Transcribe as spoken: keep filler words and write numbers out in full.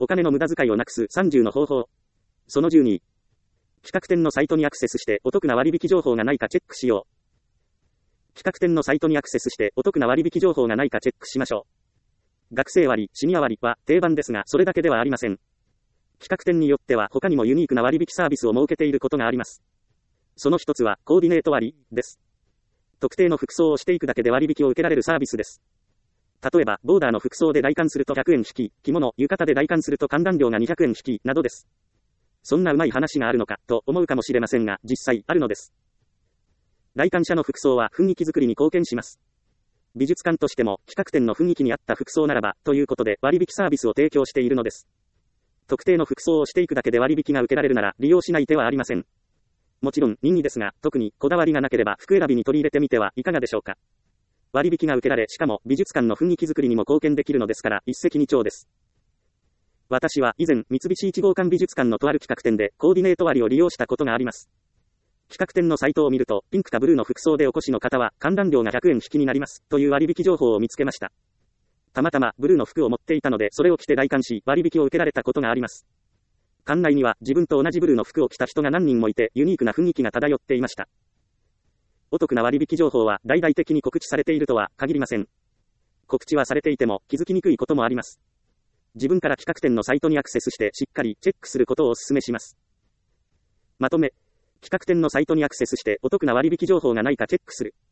お金の無駄遣いをなくすさんじゅうの方法。そのじゅうに。企画展のサイトにアクセスしてお得な割引情報がないかチェックしよう。企画展のサイトにアクセスしてお得な割引情報がないかチェックしましょう。学生割、シニア割は定番ですが、それだけではありません。企画展によっては他にもユニークな割引サービスを設けていることがあります。その一つはコーディネート割です。特定の服装をしていくだけで割引を受けられるサービスです。例えば、ボーダーの服装で代換するとひゃくえん引き、着物、浴衣で代換すると観覧料がにひゃくえん引き、などです。そんなうまい話があるのか、と思うかもしれませんが、実際あるのです。来館者の服装は雰囲気作りに貢献します。美術館としても、企画展の雰囲気に合った服装ならば、ということで割引サービスを提供しているのです。特定の服装をしていくだけで割引が受けられるなら、利用しない手はありません。もちろん、任意ですが、特にこだわりがなければ服選びに取り入れてみてはいかがでしょうか。割引が受けられ、しかも美術館の雰囲気作りにも貢献できるのですから、一石二鳥です。私は以前、三菱一号館美術館のとある企画展でコーディネート割を利用したことがあります。企画展のサイトを見ると、ピンクかブルーの服装でお越しの方は観覧料がひゃくえん引きになります、という割引情報を見つけました。たまたまブルーの服を持っていたので、それを着て代換し、割引を受けられたことがあります。館内には自分と同じブルーの服を着た人が何人もいて、ユニークな雰囲気が漂っていました。お得な割引情報は大々的に告知されているとは限りません。告知はされていても気づきにくいこともあります。自分から企画展のサイトにアクセスしてしっかりチェックすることをお勧めします。まとめ、企画展のサイトにアクセスしてお得な割引情報がないかチェックする。